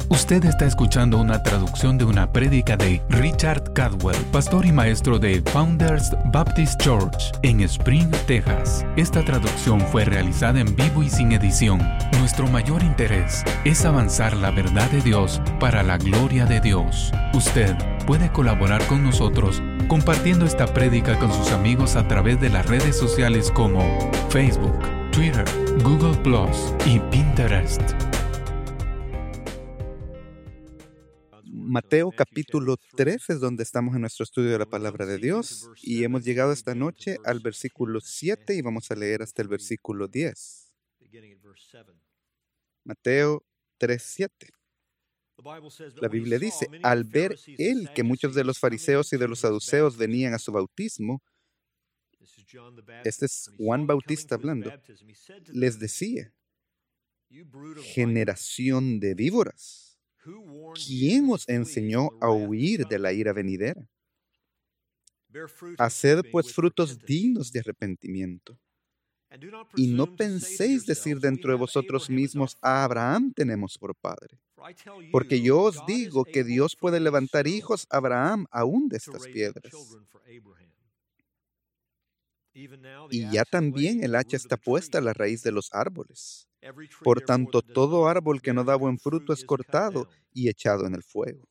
Usted está escuchando una traducción de una prédica de Richard Cadwell, pastor y maestro de Founders Baptist Church en Spring, Texas. Esta traducción fue realizada en vivo y sin edición. Nuestro mayor interés es avanzar la verdad de Dios para la gloria de Dios. Usted puede colaborar con nosotros compartiendo esta prédica con sus amigos a través de las redes sociales como Facebook, Twitter, Google Plus y Pinterest. Mateo capítulo 3 es donde estamos en nuestro estudio de la Palabra de Dios y hemos llegado esta noche al versículo 7 y vamos a leer hasta el versículo 10. Mateo 3:7. La Biblia dice, al ver él que muchos de los fariseos y de los saduceos venían a su bautismo, este es Juan Bautista hablando, les decía, generación de víboras, ¿quién os enseñó a huir de la ira venidera? Haced pues frutos dignos de arrepentimiento. Y no penséis decir dentro de vosotros mismos, a Abraham tenemos por padre. Porque yo os digo que Dios puede levantar hijos a Abraham aún de estas piedras. Y ya también el hacha está puesta a la raíz de los árboles. Por tanto, todo árbol que no da buen fruto es cortado y echado en el fuego.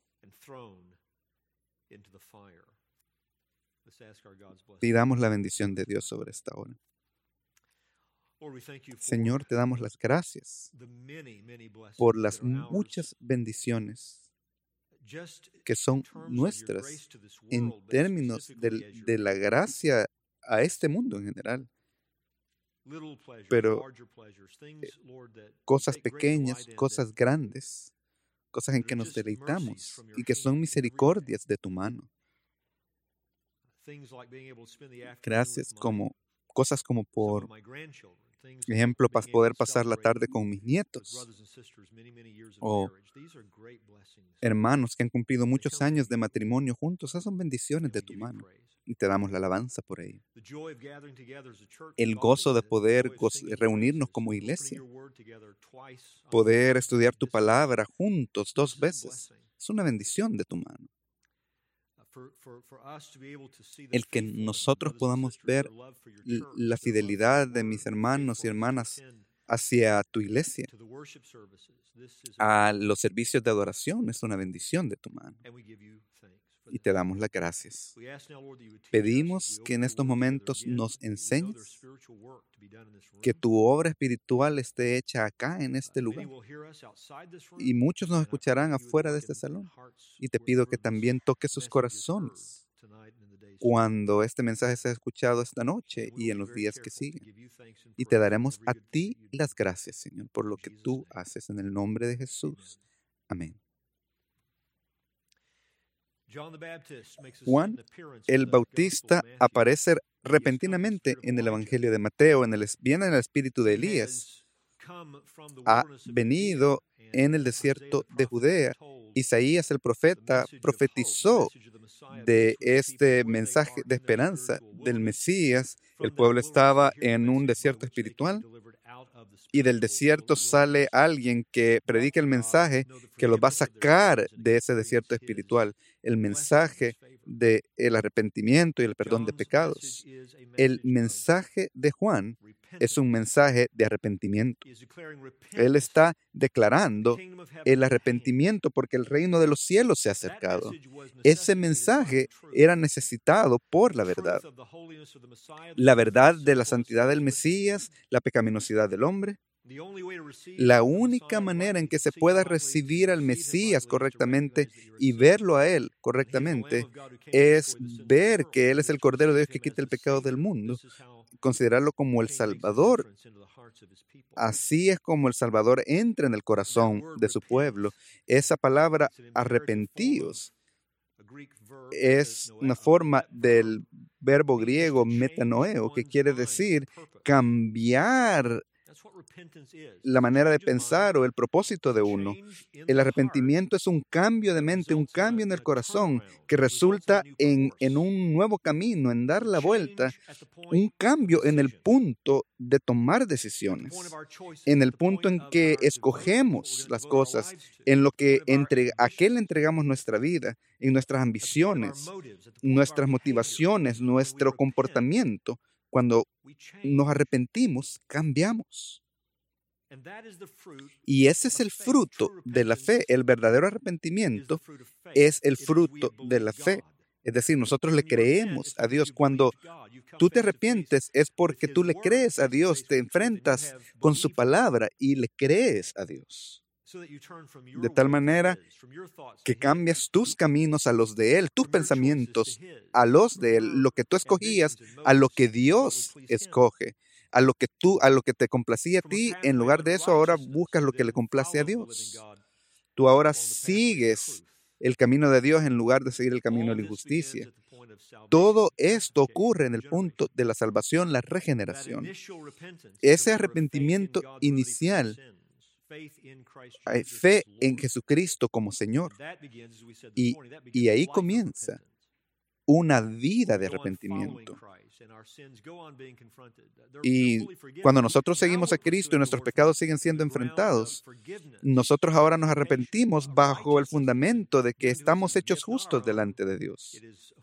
Pidamos la bendición de Dios sobre esta hora. Señor, te damos las gracias por las muchas bendiciones que son nuestras en términos de la gracia a este mundo en general. Pero cosas pequeñas, cosas grandes, cosas en que nos deleitamos y que son misericordias de tu mano. Gracias cosas como por ejemplo, para poder pasar la tarde con mis nietos o hermanos que han cumplido muchos años de matrimonio juntos. Esas son bendiciones de tu mano y te damos la alabanza por ello. El gozo de poder reunirnos como iglesia, poder estudiar tu palabra juntos 2 veces, es una bendición de tu mano. El que nosotros podamos ver la fidelidad de mis hermanos y hermanas hacia tu iglesia, a los servicios de adoración, es una bendición de tu mano. Y te damos las gracias. Pedimos que en estos momentos nos enseñes, que tu obra espiritual esté hecha acá en este lugar. Y muchos nos escucharán afuera de este salón. Y te pido que también toques sus corazones cuando este mensaje sea escuchado esta noche y en los días que siguen. Y te daremos a ti las gracias, Señor, por lo que tú haces en el nombre de Jesús. Amén. Juan el Bautista aparece repentinamente en el Evangelio de Mateo, viene en el espíritu de Elías. Ha venido en el desierto de Judea. Isaías el profeta profetizó de este mensaje de esperanza del Mesías. El pueblo estaba en un desierto espiritual y del desierto sale alguien que predica el mensaje que los va a sacar de ese desierto espiritual, el mensaje del arrepentimiento y el perdón de pecados. El mensaje de Juan es un mensaje de arrepentimiento. Él está declarando el arrepentimiento porque el reino de los cielos se ha acercado. Ese mensaje era necesitado por la verdad de la santidad del Mesías, la pecaminosidad del hombre. La única manera en que se pueda recibir al Mesías correctamente y verlo a Él correctamente es ver que Él es el Cordero de Dios que quita el pecado del mundo, considerarlo como el Salvador. Así es como el Salvador entra en el corazón de su pueblo. Esa palabra arrepentíos es una forma del verbo griego metanoeo, que quiere decir cambiar la manera de pensar o el propósito de uno. El arrepentimiento es un cambio de mente, un cambio en el corazón que resulta en un nuevo camino, en dar la vuelta, un cambio en el punto de tomar decisiones, en el punto en que escogemos las cosas, en lo que a qué le entregamos nuestra vida, en nuestras ambiciones, nuestras motivaciones, nuestro comportamiento. Cuando nos arrepentimos, cambiamos. Y ese es el fruto de la fe. El verdadero arrepentimiento es el fruto de la fe. Es decir, nosotros le creemos a Dios. Cuando tú te arrepientes es porque tú le crees a Dios, te enfrentas con su palabra y le crees a Dios. De tal manera que cambias tus caminos a los de Él, tus pensamientos a los de Él, lo que tú escogías a lo que Dios escoge, a lo que te complacía a ti. En lugar de eso, ahora buscas lo que le complace a Dios. Tú ahora sigues el camino de Dios en lugar de seguir el camino de la injusticia. Todo esto ocurre en el punto de la salvación, la regeneración. Ese arrepentimiento inicial, hay fe en Jesucristo como Señor. Y ahí comienza una vida de arrepentimiento. Y cuando nosotros seguimos a Cristo y nuestros pecados siguen siendo enfrentados, nosotros ahora nos arrepentimos bajo el fundamento de que estamos hechos justos delante de Dios.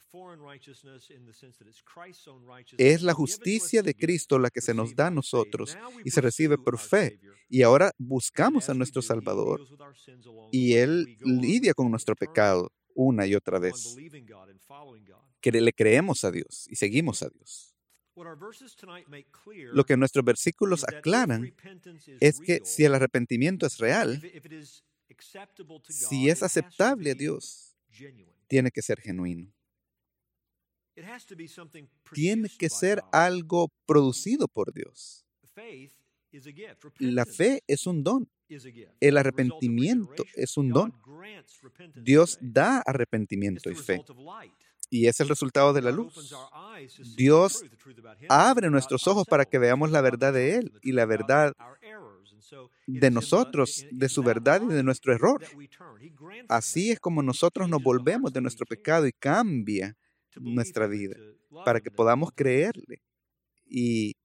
Es la justicia de Cristo la que se nos da a nosotros y se recibe por fe. Y ahora buscamos a nuestro Salvador y Él lidia con nuestro pecado una y otra vez. Que le creemos a Dios y seguimos a Dios. Lo que nuestros versículos aclaran es que si el arrepentimiento es real, si es aceptable a Dios, tiene que ser genuino. Tiene que ser algo producido por Dios. La fe es un don. El arrepentimiento es un don. Dios da arrepentimiento y fe. Y es el resultado de la luz. Dios abre nuestros ojos para que veamos la verdad de Él y la verdad de nosotros, de su verdad y de nuestro error. Así es como nosotros nos volvemos de nuestro pecado y cambia nuestra vida para que podamos creerle y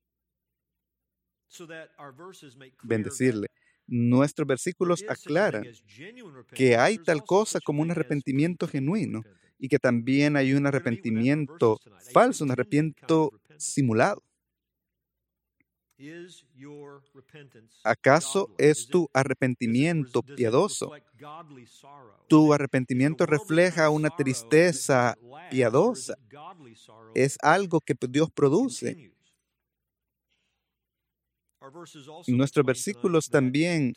bendecirle. Nuestros versículos aclaran que hay tal cosa como un arrepentimiento genuino y que también hay un arrepentimiento falso, un arrepentimiento simulado. ¿Acaso es tu arrepentimiento piadoso? ¿Tu arrepentimiento refleja una tristeza piadosa? Es algo que Dios produce. Nuestros versículos también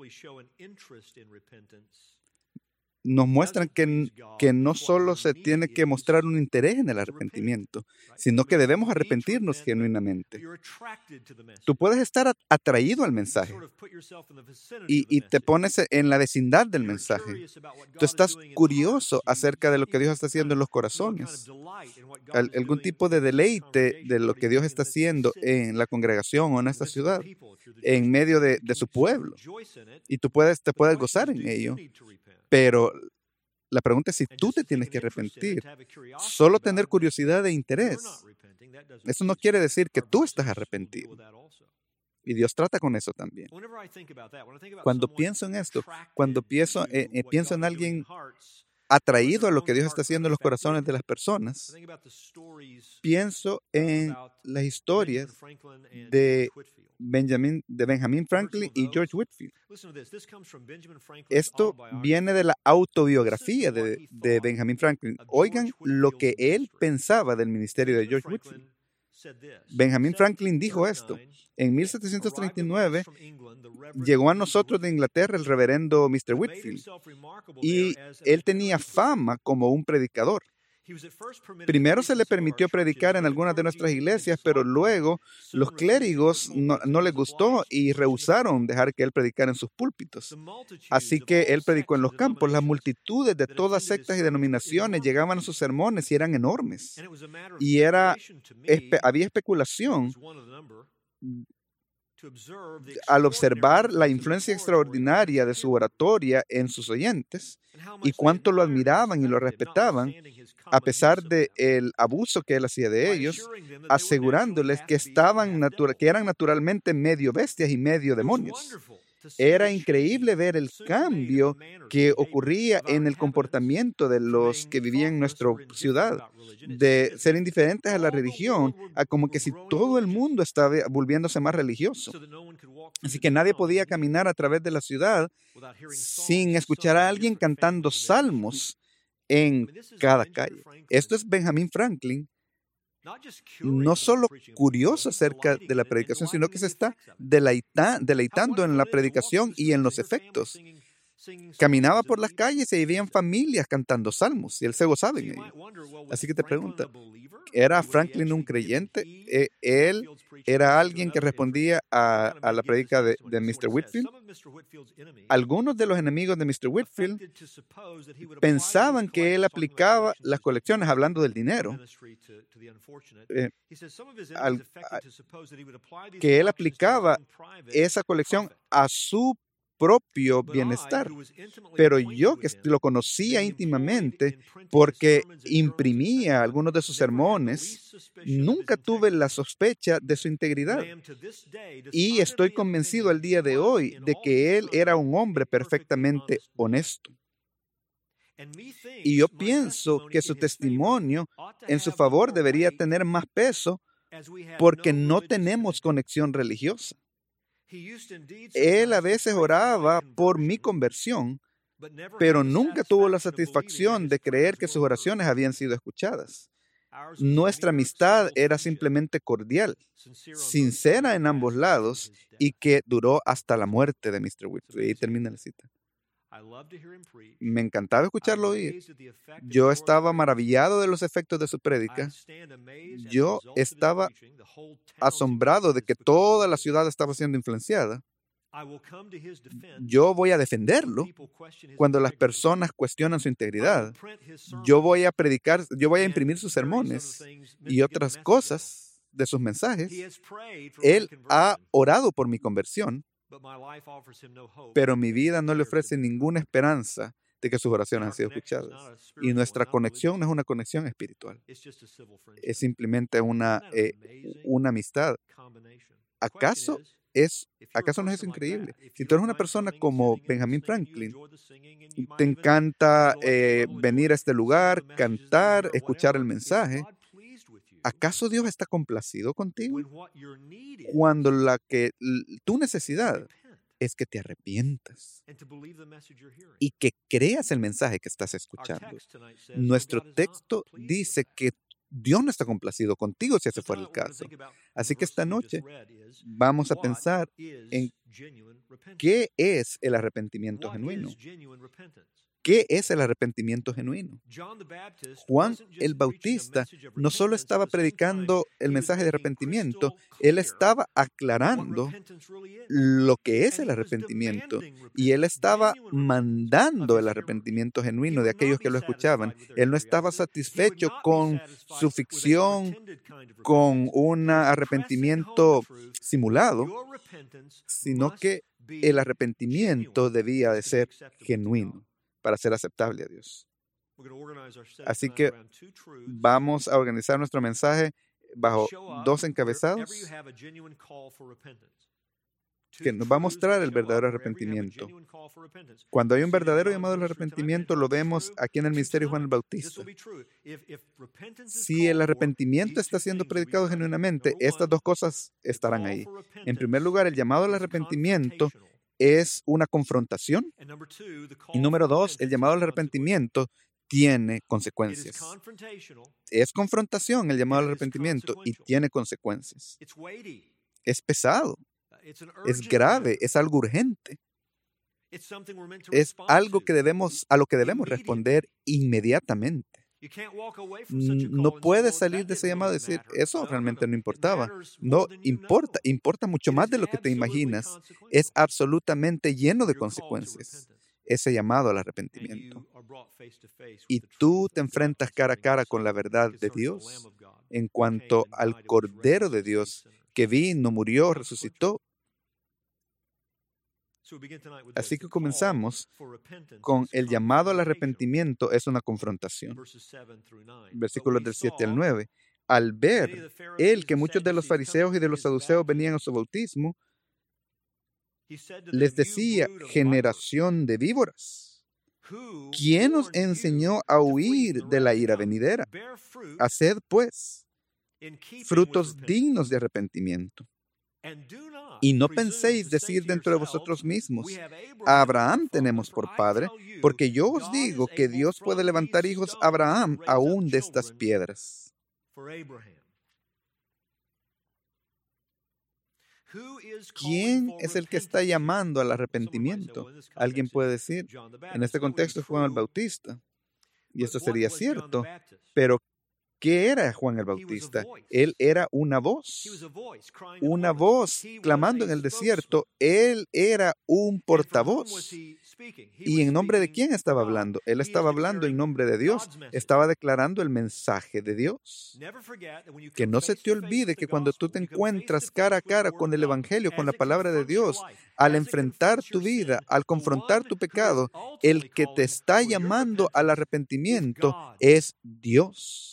nos muestran que no solo se tiene que mostrar un interés en el arrepentimiento, sino que debemos arrepentirnos genuinamente. Tú puedes estar atraído al mensaje y te pones en la vecindad del mensaje. Tú estás curioso acerca de lo que Dios está haciendo en los corazones, algún tipo de deleite de lo que Dios está haciendo en la congregación o en esta ciudad, en medio de su pueblo. Y te puedes gozar en ello. Pero la pregunta es si tú te tienes que arrepentir. Solo tener curiosidad e interés, eso no quiere decir que tú estás arrepentido. Y Dios trata con eso también. Cuando pienso en esto, cuando pienso en alguien atraído a lo que Dios está haciendo en los corazones de las personas, pienso en las historias de Benjamin Franklin y George Whitefield. Esto viene de la autobiografía de Benjamin Franklin. Oigan lo que él pensaba del ministerio de George Whitefield. Benjamin Franklin dijo esto: en 1739 llegó a nosotros de Inglaterra el reverendo Mr. Whitefield y él tenía fama como un predicador. Primero se le permitió predicar en algunas de nuestras iglesias, pero luego los clérigos no les gustó y rehusaron dejar que él predicara en sus púlpitos. Así que él predicó en los campos. Las multitudes de todas sectas y denominaciones llegaban a sus sermones y eran enormes. Y había especulación al observar la influencia extraordinaria de su oratoria en sus oyentes y cuánto lo admiraban y lo respetaban, a pesar del abuso que él hacía de ellos, asegurándoles que eran naturalmente medio bestias y medio demonios. Era increíble ver el cambio que ocurría en el comportamiento de los que vivían en nuestra ciudad, de ser indiferentes a la religión, a como que si todo el mundo estaba volviéndose más religioso. Así que nadie podía caminar a través de la ciudad sin escuchar a alguien cantando salmos en cada calle. Esto es Benjamin Franklin, no solo curioso acerca de la predicación, sino que se está deleitando en la predicación y en los efectos. Caminaba por las calles y veían familias cantando salmos, y él se gozaba en ello. Así que te pregunta, ¿era Franklin un creyente? Él era alguien que respondía a la predica de Mr. Whitefield. Algunos de los enemigos de Mr. Whitefield pensaban que él aplicaba las colecciones, hablando del dinero, que él aplicaba esa colección a su propio bienestar. Pero yo, que lo conocía íntimamente porque imprimía algunos de sus sermones, nunca tuve la sospecha de su integridad. Y estoy convencido al día de hoy de que él era un hombre perfectamente honesto. Y yo pienso que su testimonio en su favor debería tener más peso porque no tenemos conexión religiosa. Él a veces oraba por mi conversión, pero nunca tuvo la satisfacción de creer que sus oraciones habían sido escuchadas. Nuestra amistad era simplemente cordial, sincera en ambos lados, y que duró hasta la muerte de Mr. Whitefield. Y termina la cita. Me encantaba escucharlo oír. Yo estaba maravillado de los efectos de su prédica. Yo estaba asombrado de que toda la ciudad estaba siendo influenciada. Yo voy a defenderlo cuando las personas cuestionan su integridad. Yo voy a predicar, yo voy a imprimir sus sermones y otras cosas de sus mensajes. Él ha orado por mi conversión, pero mi vida no le ofrece ninguna esperanza de que sus oraciones han sido escuchadas. Y nuestra conexión no es una conexión espiritual. Es simplemente una amistad. ¿Acaso no es eso increíble? Si tú eres una persona como Benjamin Franklin, te encanta venir a este lugar, cantar, escuchar el mensaje, ¿acaso Dios está complacido contigo? Cuando tu necesidad es que te arrepientas y que creas el mensaje que estás escuchando. Nuestro texto dice que Dios no está complacido contigo si ese fuera el caso. Así que esta noche vamos a pensar en qué es el arrepentimiento genuino. ¿Qué es el arrepentimiento genuino? Juan el Bautista no solo estaba predicando el mensaje de arrepentimiento, él estaba aclarando lo que es el arrepentimiento y él estaba mandando el arrepentimiento genuino de aquellos que lo escuchaban. Él no estaba satisfecho con su ficción, con un arrepentimiento simulado, sino que el arrepentimiento debía de ser genuino para ser aceptable a Dios. Así que vamos a organizar nuestro mensaje bajo dos encabezados que nos va a mostrar el verdadero arrepentimiento. Cuando hay un verdadero llamado al arrepentimiento, lo vemos aquí en el ministerio de Juan el Bautista. Si el arrepentimiento está siendo predicado genuinamente, estas dos cosas estarán ahí. En primer lugar, el llamado al arrepentimiento es una confrontación. Y número dos, el llamado al arrepentimiento tiene consecuencias. Es confrontación el llamado al arrepentimiento y tiene consecuencias. Es pesado, es grave, es algo urgente. Es algo a lo que debemos responder inmediatamente. No puedes salir de ese llamado y decir, eso realmente no importaba. No importa, importa mucho más de lo que te imaginas. Es absolutamente lleno de consecuencias, ese llamado al arrepentimiento. Y tú te enfrentas cara a cara con la verdad de Dios en cuanto al Cordero de Dios que vino, murió, resucitó Así que comenzamos con el llamado al arrepentimiento es una confrontación. Versículos del 7 al 9. Al ver él que muchos de los fariseos y de los saduceos venían a su bautismo, les decía: generación de víboras, ¿quién os enseñó a huir de la ira venidera? Haced, pues, frutos dignos de arrepentimiento. Y no penséis decir dentro de vosotros mismos: a Abraham tenemos por padre, porque yo os digo que Dios puede levantar hijos a Abraham aún de estas piedras. ¿Quién es el que está llamando al arrepentimiento? Alguien puede decir, en este contexto es Juan el Bautista. Y esto sería cierto, pero ¿qué era Juan el Bautista? Él era una voz clamando en el desierto. Él era un portavoz. ¿Y en nombre de quién estaba hablando? Él estaba hablando en nombre de Dios. Estaba declarando el mensaje de Dios. Que no se te olvide que cuando tú te encuentras cara a cara con el Evangelio, con la palabra de Dios, al enfrentar tu vida, al confrontar tu pecado, el que te está llamando al arrepentimiento es Dios.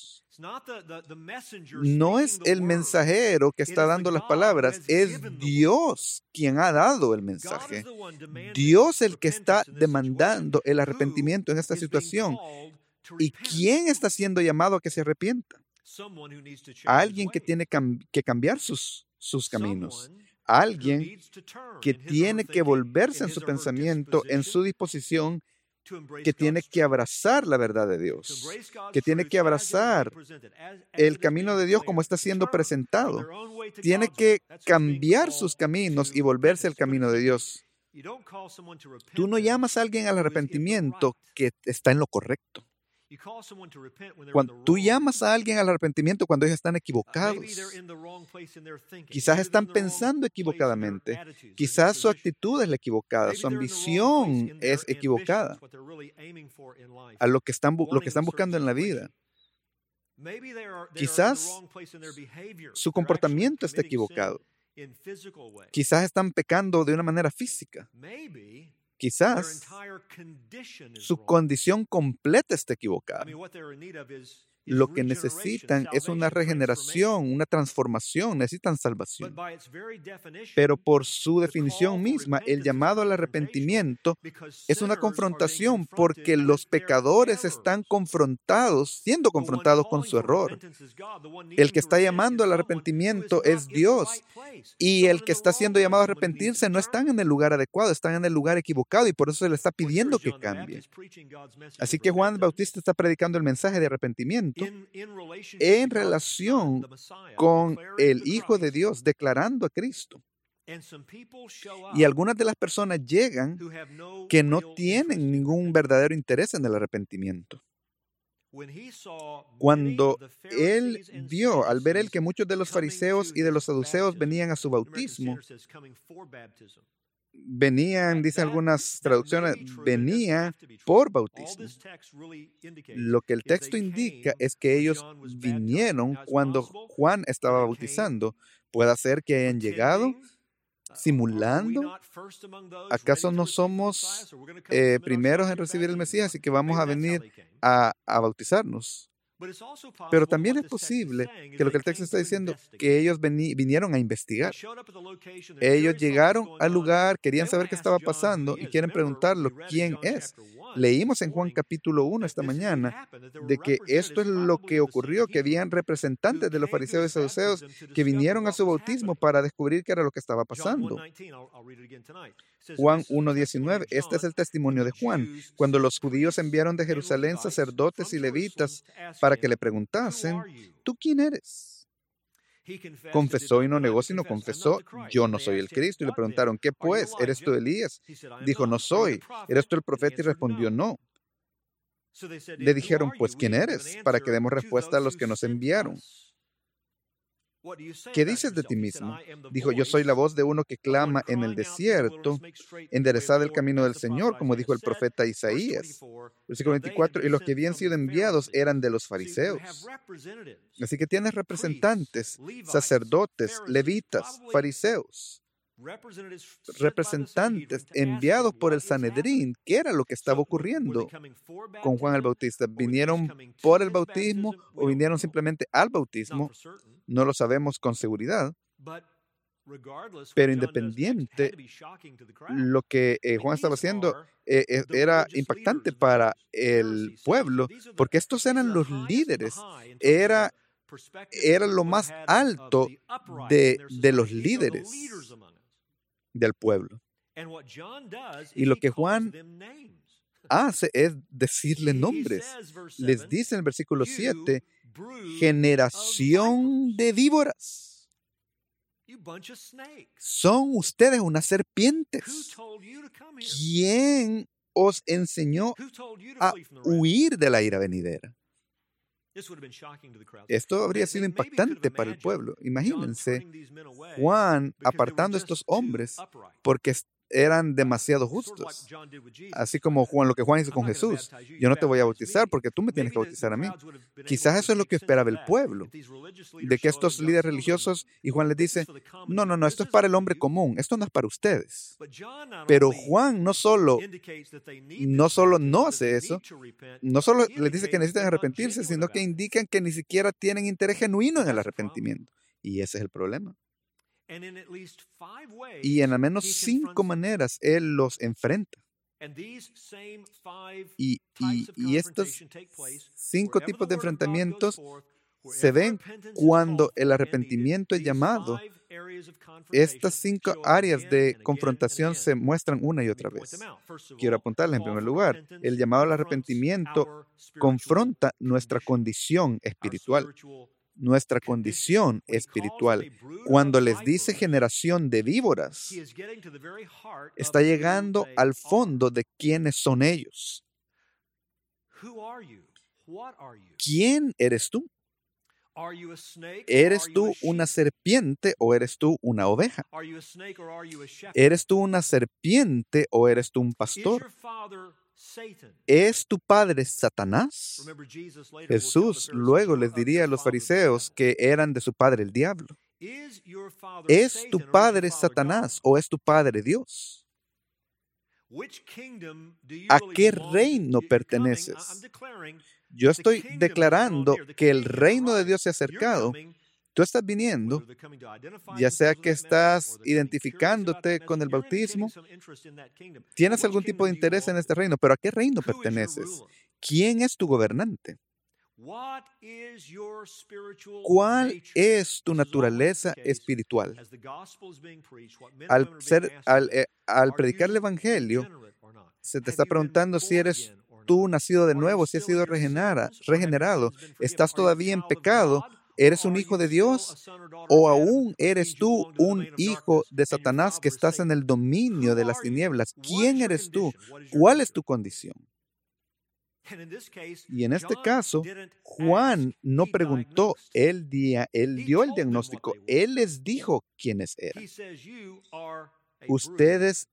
No es el mensajero que está dando las palabras, es Dios quien ha dado el mensaje. Dios el que está demandando el arrepentimiento en esta situación. ¿Y quién está siendo llamado a que se arrepienta? Alguien que tiene que cambiar sus caminos. Alguien que tiene que volverse en su pensamiento, en su disposición, que tiene que abrazar la verdad de Dios, que tiene que abrazar el camino de Dios como está siendo presentado. Tiene que cambiar sus caminos y volverse al camino de Dios. Tú no llamas a alguien al arrepentimiento que está en lo correcto. Cuando tú llamas a alguien al arrepentimiento cuando ellos están equivocados, quizás están pensando equivocadamente, quizás su actitud es la equivocada, su ambición es equivocada a lo que están buscando en la vida. Quizás su comportamiento está equivocado. Quizás están pecando de una manera física. Quizás su condición completa está equivocada. Lo que necesitan es una regeneración, una transformación, necesitan salvación. Pero por su definición misma, el llamado al arrepentimiento es una confrontación porque los pecadores están siendo confrontados con su error. El que está llamando al arrepentimiento es Dios y el que está siendo llamado a arrepentirse no están en el lugar adecuado, están en el lugar equivocado y por eso se le está pidiendo que cambie. Así que Juan el Bautista está predicando el mensaje de arrepentimiento en relación con el Hijo de Dios, declarando a Cristo. Y algunas de las personas llegan que no tienen ningún verdadero interés en el arrepentimiento. Cuando él vio, al ver él que muchos de los fariseos y de los saduceos venían a su bautismo, venían, dicen algunas traducciones, venía por bautismo. Lo que el texto indica es que ellos vinieron cuando Juan estaba bautizando. Puede ser que hayan llegado simulando. ¿Acaso no somos primeros en recibir el Mesías, así que vamos a venir a bautizarnos? Pero también es posible que lo que el texto está diciendo, que ellos vinieron a investigar. Ellos llegaron al lugar, querían saber qué estaba pasando y quieren preguntarlo, ¿quién es? Leímos en Juan capítulo 1 esta mañana de que esto es lo que ocurrió, que habían representantes de los fariseos y saduceos que vinieron a su bautismo para descubrir qué era lo que estaba pasando. Juan 1:19, este es el testimonio de Juan. Cuando los judíos enviaron de Jerusalén sacerdotes y levitas para que le preguntasen, ¿tú quién eres? Confesó y no negó, sino confesó, yo no soy el Cristo. Y le preguntaron, ¿qué pues? ¿Eres tú Elías? Dijo, no soy. ¿Eres tú el profeta? Y respondió, no. Le dijeron, pues, ¿quién eres? Para que demos respuesta a los que nos enviaron. ¿Qué dices de ti mismo? Dijo, yo soy la voz de uno que clama en el desierto, enderezad el camino del Señor, como dijo el profeta Isaías. Versículo 24, y los que habían sido enviados eran de los fariseos. Así que tienes representantes, sacerdotes, levitas, fariseos. representantes enviados por el Sanedrín, ¿qué era lo que estaba ocurriendo con Juan el Bautista? ¿Vinieron por el bautismo o vinieron simplemente al bautismo? No lo sabemos con seguridad. Pero independiente, lo que Juan estaba haciendo era impactante para el pueblo, porque estos eran los líderes. Era lo más alto de los líderes del pueblo. Y lo que Juan hace es decirle nombres. Les dice en el versículo 7, generación de víboras. Son ustedes unas serpientes. ¿Quién os enseñó a huir de la ira venidera? Esto habría sido impactante para el pueblo. Imagínense Juan apartando a estos hombres porque eran demasiado justos. Así como lo que Juan hizo con Jesús. Yo no te voy a bautizar porque tú me tienes que bautizar a mí. Quizás eso es lo que esperaba el pueblo. De que estos líderes religiosos, y Juan les dice, no, esto es para el hombre común, esto no es para ustedes. Pero Juan no solo no hace eso, no solo les dice que necesitan arrepentirse, sino que indican que ni siquiera tienen interés genuino en el arrepentimiento. Y ese es el problema. Y en al menos 5 maneras Él los enfrenta. Y estos 5 tipos de enfrentamientos se ven cuando el arrepentimiento es llamado. Estas 5 áreas de confrontación se muestran una y otra vez. Quiero apuntarles en primer lugar, el llamado al arrepentimiento confronta nuestra condición espiritual. Nuestra condición espiritual. Cuando les dice generación de víboras, está llegando al fondo de quiénes son ellos. ¿Quién eres tú? ¿Eres tú una serpiente o eres tú una oveja? ¿Eres tú una serpiente o eres tú un pastor? ¿Es tu padre Satanás? Jesús luego les diría a los fariseos que eran de su padre el diablo. ¿Es tu padre Satanás o es tu padre Dios? ¿A qué reino perteneces? Yo estoy declarando que el reino de Dios se ha acercado. Tú estás viniendo, ya sea que estás identificándote con el bautismo, tienes algún tipo de interés en este reino, pero ¿a qué reino perteneces? ¿Quién es tu gobernante? ¿Cuál es tu naturaleza espiritual? Al predicar el Evangelio, se te está preguntando si eres tú nacido de nuevo, si has sido regenerado. ¿Estás todavía en pecado? ¿Eres un hijo de Dios? ¿O aún eres tú un hijo de Satanás que estás en el dominio de las tinieblas? ¿Quién eres tú? ¿Cuál es tu condición? Y en este caso, Juan no preguntó, él dio el diagnóstico, él les dijo quiénes eran. Ustedes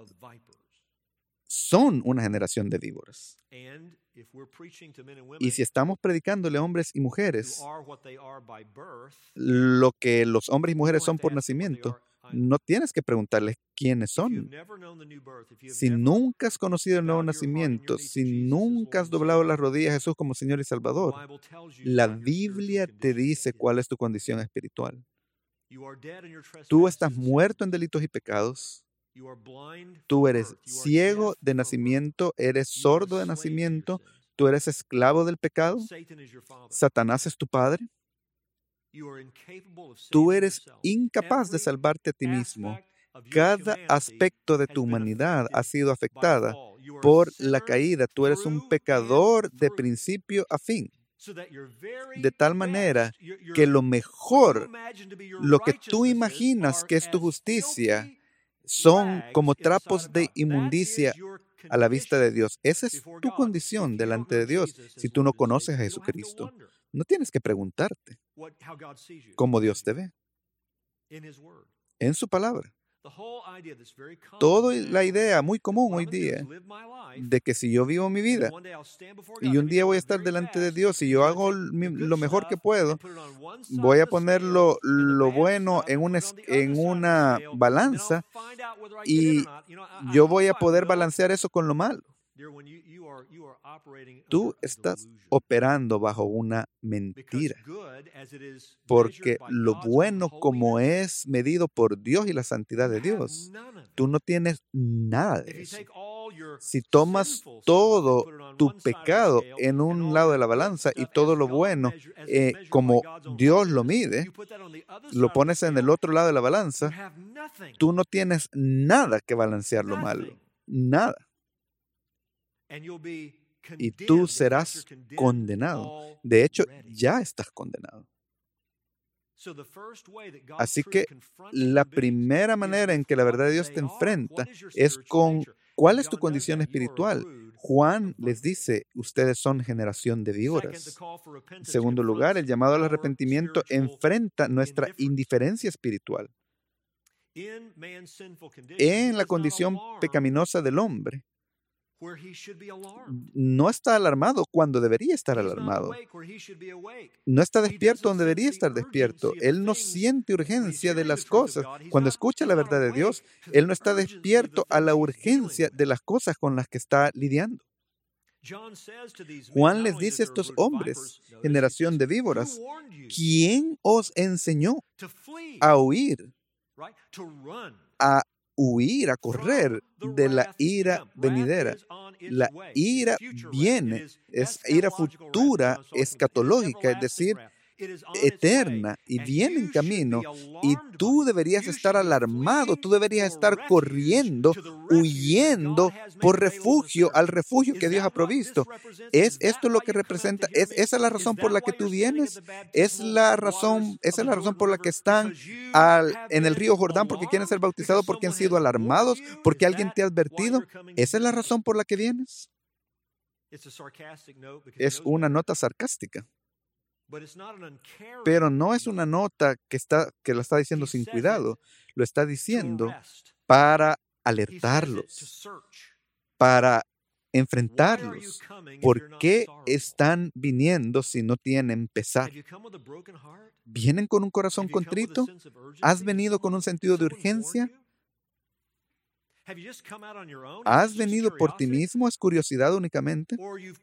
son una generación de víboras. Y si estamos predicándole a hombres y mujeres lo que los hombres y mujeres son por nacimiento, no tienes que preguntarles quiénes son. Si nunca has conocido el nuevo nacimiento, si nunca has doblado las rodillas a Jesús como Señor y Salvador, la Biblia te dice cuál es tu condición espiritual. Tú estás muerto en delitos y pecados. Tú eres ciego de nacimiento, eres sordo de nacimiento, tú eres esclavo del pecado. Satanás es tu padre. Tú eres incapaz de salvarte a ti mismo. Cada aspecto de tu humanidad ha sido afectada por la caída. Tú eres un pecador de principio a fin. De tal manera que lo mejor, lo que tú imaginas que es tu justicia, son como trapos de inmundicia a la vista de Dios. Esa es tu condición delante de Dios si tú no conoces a Jesucristo. No tienes que preguntarte cómo Dios te ve en su palabra. Toda la idea muy común hoy día de que si yo vivo mi vida y un día voy a estar delante de Dios y yo hago lo mejor que puedo, voy a poner lo bueno en una balanza y yo voy a poder balancear eso con lo malo. Tú estás operando bajo una mentira, porque lo bueno como es medido por Dios y la santidad de Dios, tú no tienes nada de eso. Si tomas todo tu pecado en un lado de la balanza y todo lo bueno como Dios lo mide, lo pones en el otro lado de la balanza, tú no tienes nada que balancear lo malo. Nada. Y tú serás condenado. De hecho, ya estás condenado. Así que la primera manera en que la verdad de Dios te enfrenta es con ¿cuál es tu condición espiritual? Juan les dice, ustedes son generación de víboras. En segundo lugar, el llamado al arrepentimiento enfrenta nuestra indiferencia espiritual. En la condición pecaminosa del hombre, no está alarmado cuando debería estar alarmado. No está despierto donde debería estar despierto. Él no siente urgencia de las cosas. Cuando escucha la verdad de Dios, él no está despierto a la urgencia de las cosas con las que está lidiando. Juan les dice a estos hombres, generación de víboras, ¿quién os enseñó a huir? A correr de la ira venidera. La ira viene, es ira futura, escatológica, es decir, eterna, y viene en camino, y tú deberías estar alarmado, tú deberías estar corriendo, huyendo por refugio, al refugio que Dios ha provisto. ¿Es esto lo que representa? ¿Es esa la razón por la que tú vienes? ¿Es la razón, esa es la razón por la que están en el río Jordán porque quieren ser bautizados, porque han sido alarmados, porque alguien te ha advertido? ¿Esa es la razón por la que vienes? Es una nota sarcástica. Pero no es una nota que la está diciendo sin cuidado. Lo está diciendo para alertarlos, para enfrentarlos. ¿Por qué están viniendo si no tienen pesar? ¿Vienen con un corazón contrito? ¿Has venido con un sentido de urgencia? ¿Has venido por ti mismo? ¿Es curiosidad únicamente?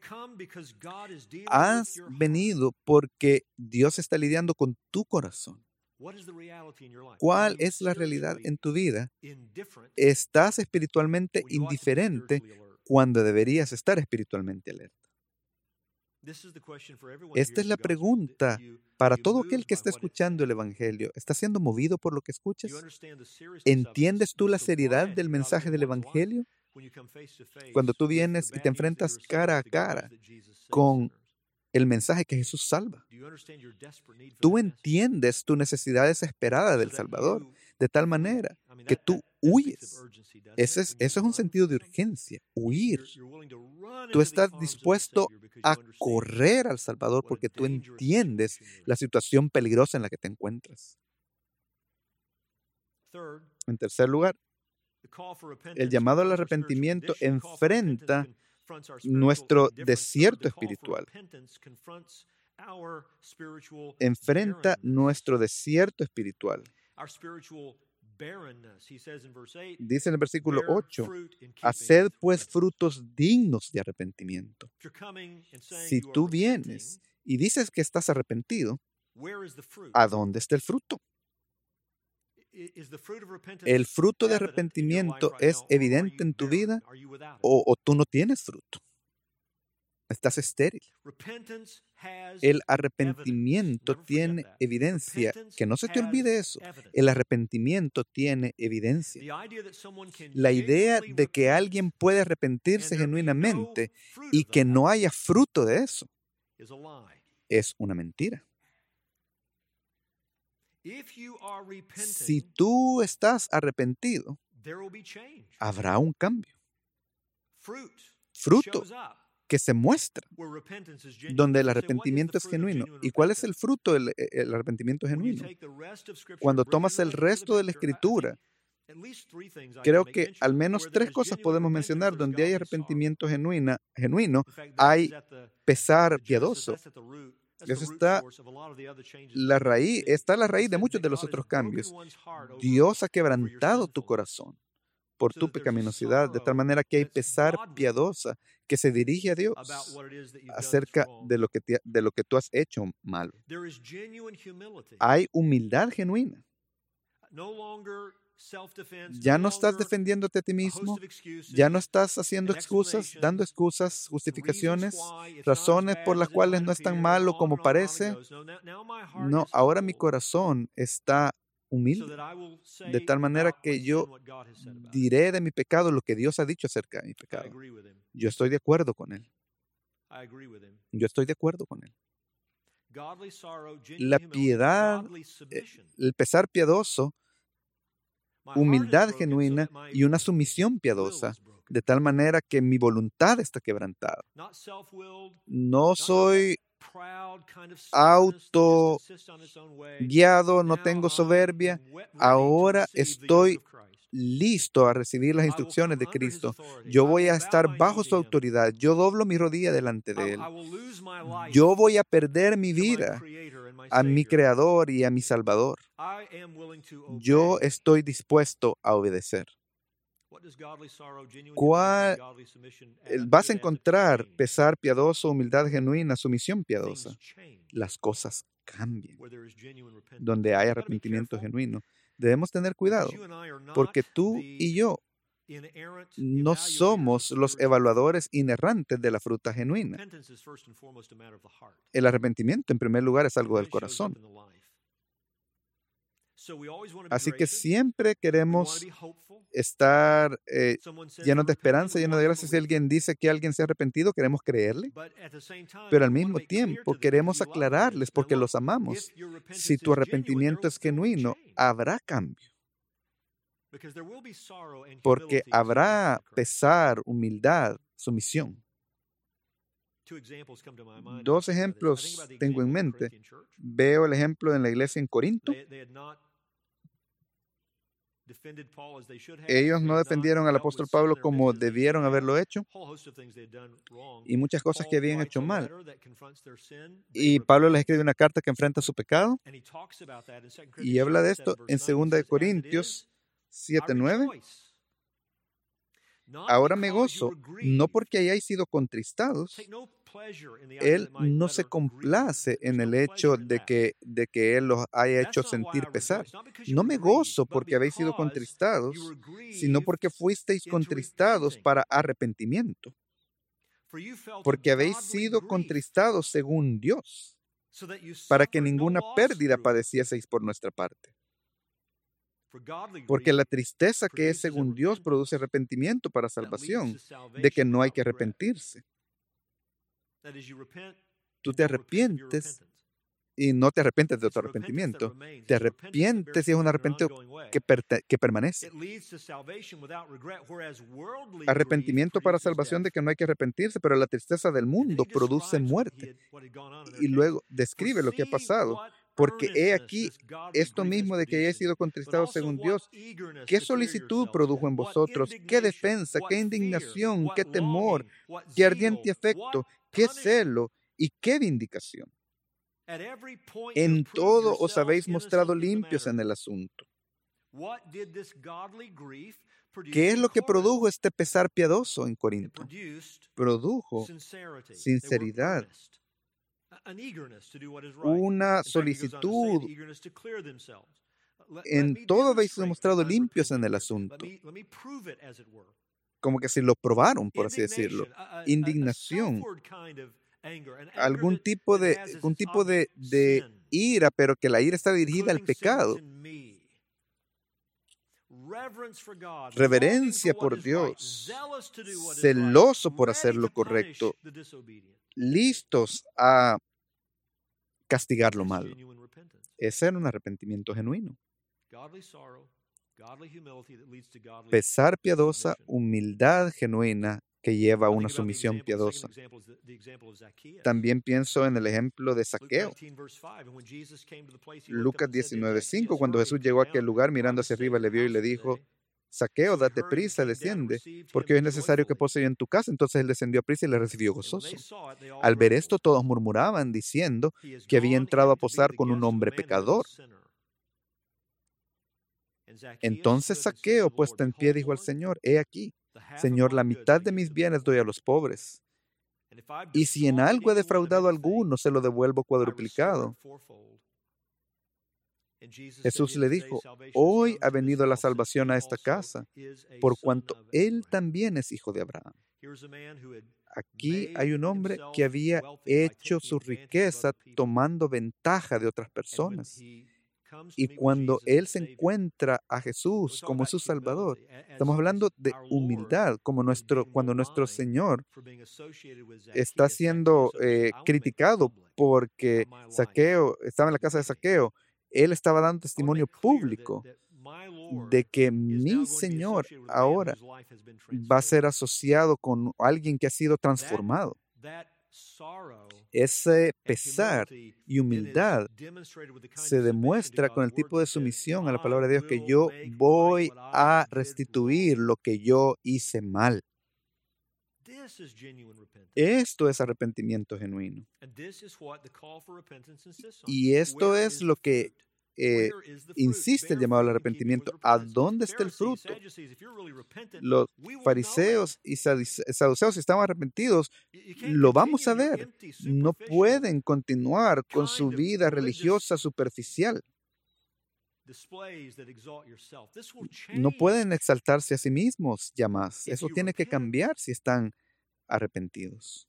¿Has venido porque Dios está lidiando con tu corazón? ¿Cuál es la realidad en tu vida? ¿Estás espiritualmente indiferente cuando deberías estar espiritualmente alerta? Esta es la pregunta para todo aquel que está escuchando el Evangelio. ¿Estás siendo movido por lo que escuchas? ¿Entiendes tú la seriedad del mensaje del Evangelio? Cuando tú vienes y te enfrentas cara a cara con el mensaje que Jesús salva. Tú entiendes tu necesidad desesperada del Salvador, de tal manera que tú huyes. Eso es un sentido de urgencia, huir. Tú estás dispuesto a correr al Salvador porque tú entiendes la situación peligrosa en la que te encuentras. En tercer lugar, el llamado al arrepentimiento enfrenta nuestro desierto espiritual. Enfrenta nuestro desierto espiritual. Dice en el versículo 8, haced pues frutos dignos de arrepentimiento. Si tú vienes y dices que estás arrepentido, ¿a dónde está el fruto? ¿El fruto de arrepentimiento es evidente en tu vida o tú no tienes fruto? Estás estéril. El arrepentimiento tiene evidencia. Que no se te olvide eso. El arrepentimiento tiene evidencia. La idea de que alguien puede arrepentirse genuinamente y que no haya fruto de eso es una mentira. Si tú estás arrepentido, habrá un cambio. Fruto que se muestra donde el arrepentimiento es genuino. ¿Y cuál es el fruto del arrepentimiento genuino? Cuando tomas el resto de la Escritura Creo que al menos 3 cosas podemos mencionar donde hay arrepentimiento genuino, hay pesar piadoso. Eso está la raíz de muchos de los otros cambios. Dios ha quebrantado tu corazón por tu pecaminosidad, de tal manera que hay pesar piadosa que se dirige a Dios acerca de lo que tú has hecho malo. Hay humildad genuina. Ya no estás defendiéndote a ti mismo, ya no estás haciendo excusas, dando excusas, justificaciones, razones por las cuales no es tan malo como parece. No, ahora mi corazón está humilde, de tal manera que yo diré de mi pecado lo que Dios ha dicho acerca de mi pecado. Yo estoy de acuerdo con Él. Yo estoy de acuerdo con Él. La piedad, el pesar piadoso, humildad genuina y una sumisión piadosa, de tal manera que mi voluntad está quebrantada. No soy autoguiado, no tengo soberbia. Ahora estoy listo a recibir las instrucciones de Cristo. Yo voy a estar bajo su autoridad. Yo doblo mi rodilla delante de Él. Yo voy a perder mi vida a mi Creador y a mi Salvador. Yo estoy dispuesto a obedecer. Vas a encontrar pesar piadoso, humildad genuina, sumisión piadosa. Las cosas cambian. Donde hay arrepentimiento genuino. Debemos tener cuidado, porque tú y yo no somos los evaluadores inerrantes de la fruta genuina. El arrepentimiento, en primer lugar, es algo del corazón. Así que siempre queremos estar llenos de esperanza, llenos de gracia. Si alguien dice que alguien se ha arrepentido, queremos creerle. Pero al mismo tiempo queremos aclararles porque los amamos. Si tu arrepentimiento es genuino, habrá cambio. Porque habrá pesar, humildad, sumisión. 2 ejemplos tengo en mente. Veo el ejemplo en la iglesia en Corinto. Ellos no defendieron al apóstol Pablo como debieron haberlo hecho, y muchas cosas que habían hecho mal. Y Pablo les escribe una carta que enfrenta su pecado, y habla de esto en 2 Corintios 7:9. Ahora me gozo, no porque hayáis sido contristados. Él no se complace en el hecho de que Él los haya hecho sentir pesar. No me gozo porque habéis sido contristados, sino porque fuisteis contristados para arrepentimiento. Porque habéis sido contristados según Dios, para que ninguna pérdida padecieseis por nuestra parte. Porque la tristeza que es según Dios produce arrepentimiento para salvación, de que no hay que arrepentirse. Tú te arrepientes y no te arrepientes de otro arrepentimiento. Te arrepientes y es un arrepentimiento que permanece. Arrepentimiento para salvación de que no hay que arrepentirse, pero la tristeza del mundo produce muerte. Y luego describe lo que ha pasado. Porque he aquí esto mismo de que hayáis sido contristados según Dios. ¿Qué solicitud produjo en vosotros? ¿Qué defensa? ¿Qué indignación? ¿Qué temor? ¿Qué ardiente afecto? ¿Qué celo? ¿Y qué vindicación? En todo os habéis mostrado limpios en el asunto. ¿Qué es lo que produjo este pesar piadoso en Corinto? Produjo sinceridad, una solicitud. En todo habéis mostrado limpios en el asunto. Como que si lo probaron, por así decirlo. Indignación. Algún tipo de ira, pero que la ira está dirigida al pecado. Reverencia por Dios, celoso por hacer lo correcto, listos a castigar lo malo. Ese era un arrepentimiento genuino. Pesar piadosa, humildad genuina que lleva a una sumisión piadosa. También pienso en el ejemplo de Zaqueo. Lucas 19:5, cuando Jesús llegó a aquel lugar, mirando hacia arriba, le vio y le dijo: Zaqueo, date prisa, desciende, porque hoy es necesario que pose yo en tu casa. Entonces él descendió a prisa y le recibió gozoso. Al ver esto, todos murmuraban, diciendo que había entrado a posar con un hombre pecador. Entonces Zaqueo, puesto en pie, dijo al Señor: He aquí, Señor, la mitad de mis bienes doy a los pobres. Y si en algo he defraudado a alguno, se lo devuelvo cuadruplicado. Jesús le dijo: Hoy ha venido la salvación a esta casa, por cuanto él también es hijo de Abraham. Aquí hay un hombre que había hecho su riqueza tomando ventaja de otras personas. Y cuando él se encuentra a Jesús como su Salvador, estamos hablando de humildad, cuando nuestro Señor está siendo criticado porque Zaqueo estaba en la casa de Zaqueo. Él estaba dando testimonio público de que mi Señor ahora va a ser asociado con alguien que ha sido transformado. Ese pesar y humildad se demuestra con el tipo de sumisión a la palabra de Dios, que yo voy a restituir lo que yo hice mal. Esto es arrepentimiento genuino. Y esto es lo que insiste el llamado al arrepentimiento. ¿A dónde está el fruto? Los fariseos y saduceos, si estaban arrepentidos, lo vamos a ver. No pueden continuar con su vida religiosa superficial. No pueden exaltarse a sí mismos ya más. Eso tiene que cambiar si están arrepentidos.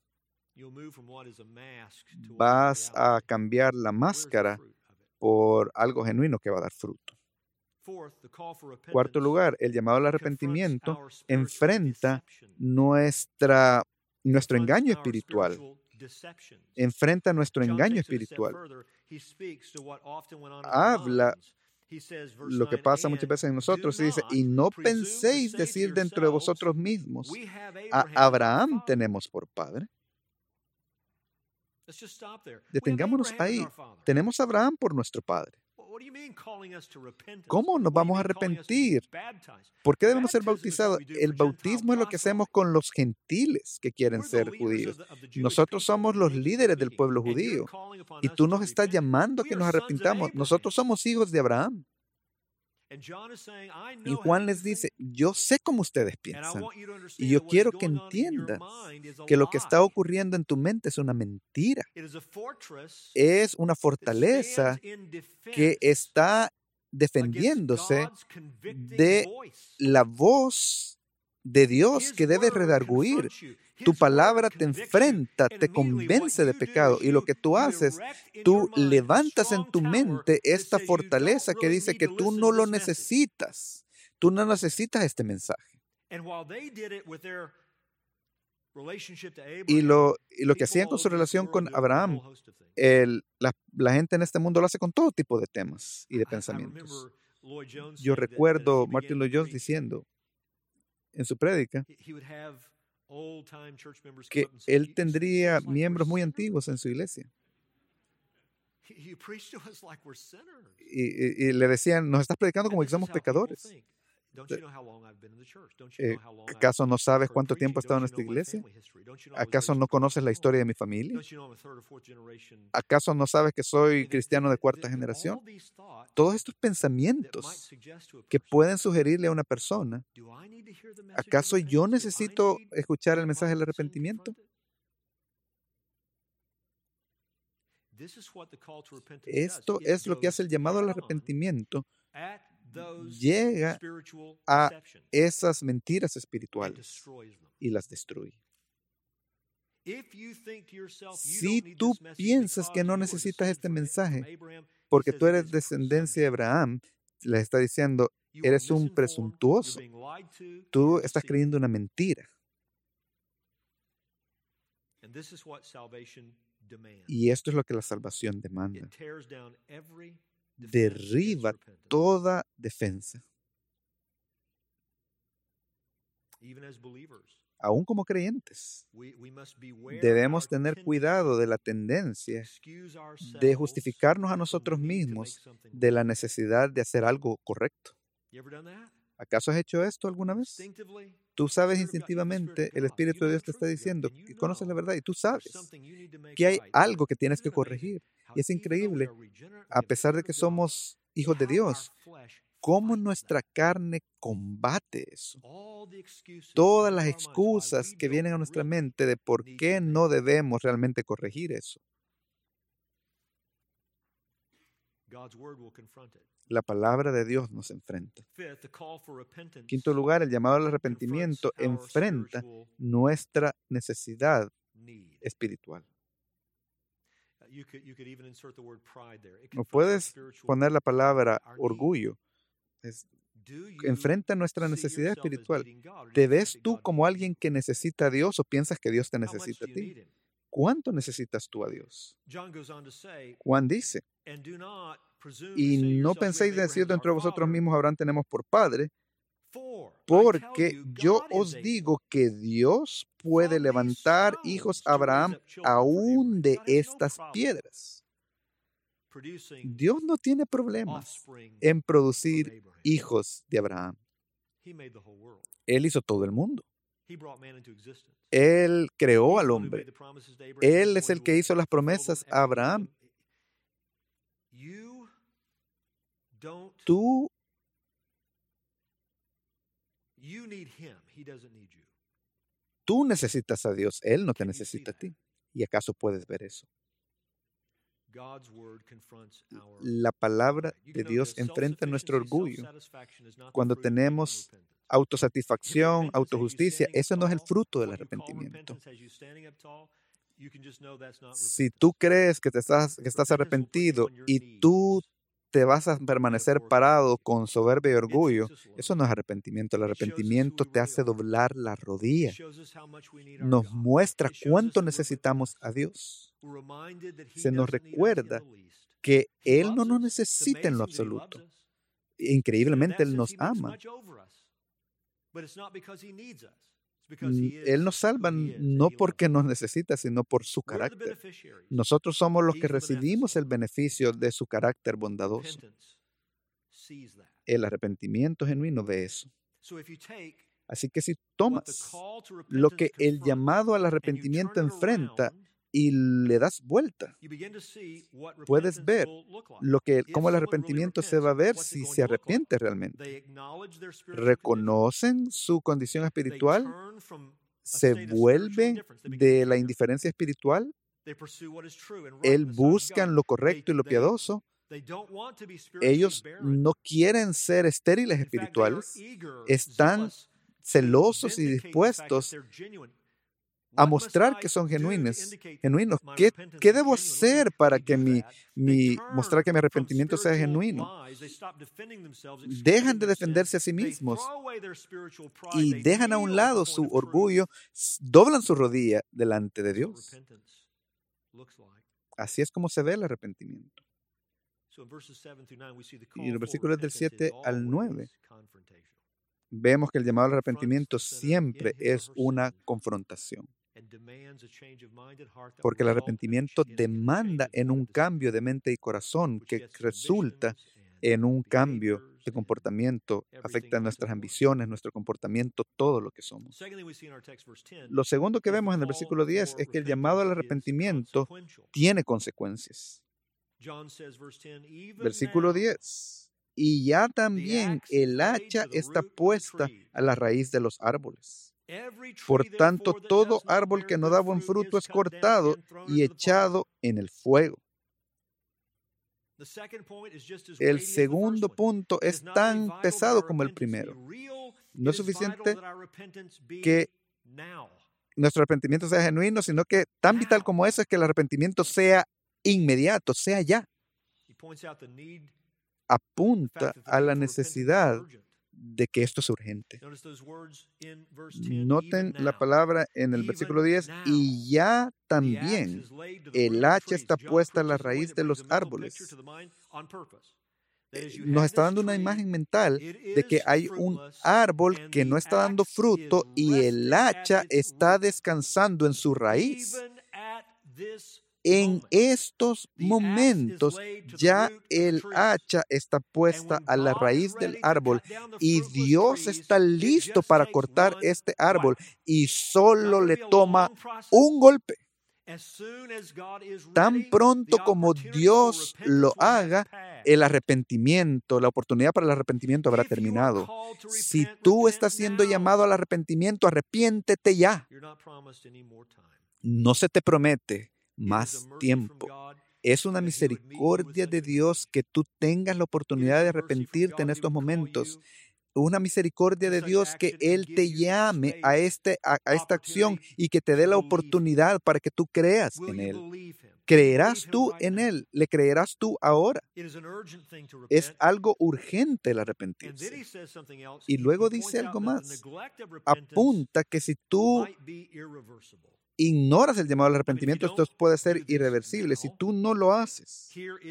Vas a cambiar la máscara por algo genuino que va a dar fruto. Cuarto lugar, el llamado al arrepentimiento enfrenta nuestro engaño espiritual. Enfrenta nuestro engaño espiritual. Habla lo que pasa muchas veces en nosotros y dice: y no penséis decir dentro de vosotros mismos, a Abraham tenemos por padre. Detengámonos ahí. Tenemos a Abraham por nuestro padre. ¿Cómo nos vamos a arrepentir? ¿Por qué debemos ser bautizados? El bautismo es lo que hacemos con los gentiles que quieren ser judíos. Nosotros somos los líderes del pueblo judío. Y tú nos estás llamando a que nos arrepintamos. Nosotros somos hijos de Abraham. Y Juan les dice: yo sé cómo ustedes piensan. Y yo quiero que entiendas que lo que está ocurriendo en tu mente es una mentira. Es una fortaleza que está defendiéndose de la voz de Dios que debe redarguir. Tu palabra te enfrenta, te convence de pecado, y lo que tú haces, tú levantas en tu mente esta fortaleza que dice que tú no lo necesitas. Tú no necesitas este mensaje. Y lo que hacían con su relación con Abraham, la gente en este mundo lo hace con todo tipo de temas y de pensamientos. Yo recuerdo Martin Lloyd Jones diciendo en su prédica que él tendría miembros muy antiguos en su iglesia. Y le decían: nos estás predicando como que somos pecadores. ¿Acaso no sabes cuánto tiempo he estado en esta iglesia? ¿Acaso no conoces la historia de mi familia? ¿Acaso no sabes que soy cristiano de cuarta generación? Todos estos pensamientos que pueden sugerirle a una persona: ¿acaso yo necesito escuchar el mensaje del arrepentimiento? Esto es lo que hace el llamado al arrepentimiento. Llega a esas mentiras espirituales y las destruye. Si tú piensas que no necesitas este mensaje porque tú eres descendencia de Abraham, le está diciendo: eres un presuntuoso. Tú estás creyendo una mentira. Y esto es lo que la salvación demanda. Derriba toda defensa. Aún como creyentes, debemos tener cuidado de la tendencia de justificarnos a nosotros mismos de la necesidad de hacer algo correcto. ¿Acaso has hecho esto alguna vez? Tú sabes instintivamente, el Espíritu de Dios te está diciendo, y conoces la verdad, y tú sabes que hay algo que tienes que corregir. Y es increíble, a pesar de que somos hijos de Dios, cómo nuestra carne combate eso. Todas las excusas que vienen a nuestra mente de por qué no debemos realmente corregir eso. La palabra de Dios nos enfrenta. En quinto lugar, el llamado al arrepentimiento enfrenta nuestra necesidad espiritual. No puedes poner la palabra orgullo. Enfrenta nuestra necesidad espiritual. ¿Te ves tú como alguien que necesita a Dios o piensas que Dios te necesita a ti? ¿Cuánto necesitas tú a Dios? Juan dice, y no penséis decir dentro de vosotros mismos, Abraham tenemos por padre, porque yo os digo que Dios puede levantar hijos a Abraham aún de estas piedras. Dios no tiene problemas en producir hijos de Abraham. Él hizo todo el mundo. Él creó al hombre. Él es el que hizo las promesas a Abraham. Tú necesitas a Dios. Él no te necesita a ti. ¿Y acaso puedes ver eso? La palabra de Dios enfrenta nuestro orgullo. Cuando tenemos autosatisfacción, autojusticia, eso no es el fruto del arrepentimiento. Si tú crees que estás arrepentido y tú te vas a permanecer parado con soberbia y orgullo, eso no es arrepentimiento. El arrepentimiento te hace doblar la rodilla. Nos muestra cuánto necesitamos a Dios. Se nos recuerda que Él no nos necesita en lo absoluto. Increíblemente, Él nos ama. Él nos salva no porque nos necesita, sino por su carácter. Nosotros somos los que recibimos el beneficio de su carácter bondadoso. El arrepentimiento genuino ve eso. Así que si tomas lo que el llamado al arrepentimiento enfrenta y le das vuelta, puedes ver cómo el arrepentimiento se va a ver si se arrepiente realmente. Reconocen su condición espiritual, se vuelven de la indiferencia espiritual, buscan lo correcto y lo piadoso. Ellos no quieren ser estériles espirituales, están celosos y dispuestos a mostrar que son genuinos. ¿Qué debo hacer para que mostrar que mi arrepentimiento sea genuino? Dejan de defenderse a sí mismos y dejan a un lado su orgullo, doblan su rodilla delante de Dios. Así es como se ve el arrepentimiento. Y en los versículos del 7 al 9 vemos que el llamado al arrepentimiento siempre es una confrontación. Porque el arrepentimiento demanda en un cambio de mente y corazón que resulta en un cambio de comportamiento, afecta nuestras ambiciones, nuestro comportamiento, todo lo que somos. Lo segundo que vemos en el versículo 10 es que el llamado al arrepentimiento tiene consecuencias. Versículo 10. Y ya también el hacha está puesta a la raíz de los árboles. Por tanto, todo árbol que no da buen fruto es cortado y echado en el fuego. El segundo punto es tan pesado como el primero. No es suficiente que nuestro arrepentimiento sea genuino, sino que tan vital como eso es que el arrepentimiento sea inmediato, sea ya. Apunta a la necesidad de que esto es urgente. Noten la palabra en el versículo 10, y ya también el hacha está puesta a la raíz de los árboles. Nos está dando una imagen mental de que hay un árbol que no está dando fruto y el hacha está descansando en su raíz. En estos momentos ya el hacha está puesta a la raíz del árbol y Dios está listo para cortar este árbol y solo le toma un golpe. Tan pronto como Dios lo haga, el arrepentimiento, la oportunidad para el arrepentimiento habrá terminado. Si tú estás siendo llamado al arrepentimiento, arrepiéntete ya. No se te promete más tiempo. Es una misericordia de Dios que tú tengas la oportunidad de arrepentirte en estos momentos. Una misericordia de Dios que Él te llame a esta acción y que te dé la oportunidad para que tú creas en Él. ¿Creerás tú en Él? ¿Le creerás tú ahora? Es algo urgente el arrepentirse. Y luego dice algo más. Apunta que si tú ignoras el llamado al arrepentimiento, esto puede ser irreversible. Si tú no lo haces,